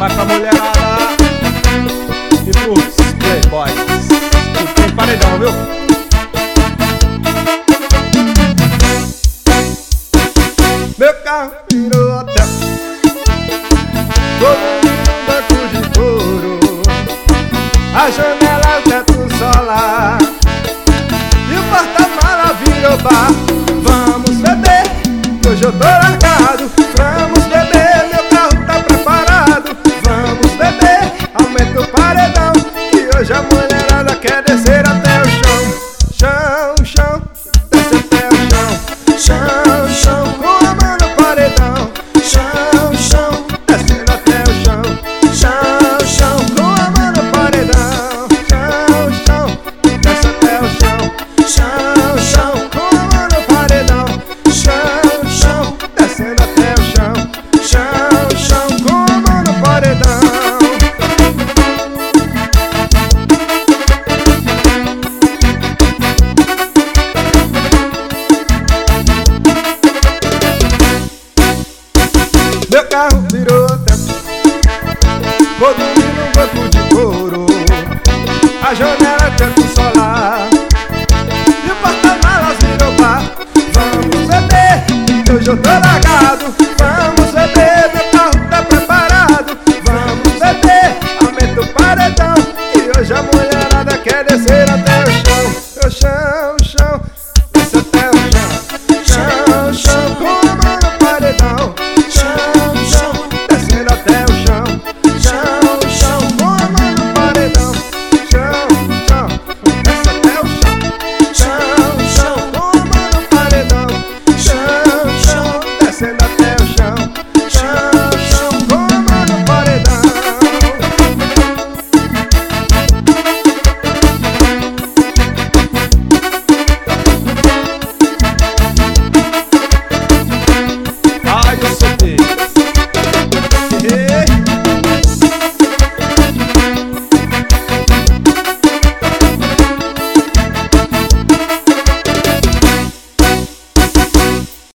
Vai pra mulherada e pros playboys que tem paredão, viu? Meu carro virou hotel, todo mundo num banco de couro, a janela, o teto solar e o porta-mala virou bar. Vamos beber, que hoje eu tô largado. Vamos beber, meu carro tá preparado. Vamos beber, aumenta o paredão, que hoje a mulherada quer descer até o chão. Chão, chão, desce até o chão. Chão, chão, com a mão no paredão. Chão, chão, descendo até o chão. Chão, chão, com a mão no paredão. Chão, chão, desce até o chão. Chão, chão, com a mão no paredão. Chão, chão, descendo até o chão. Chão, chão, com a mão no paredão. Meu carro virou hotel, vou dormir num banco de couro, a janela é teto solar e o porta-malas virou bar. Vamos beber, que hoje eu tô largado.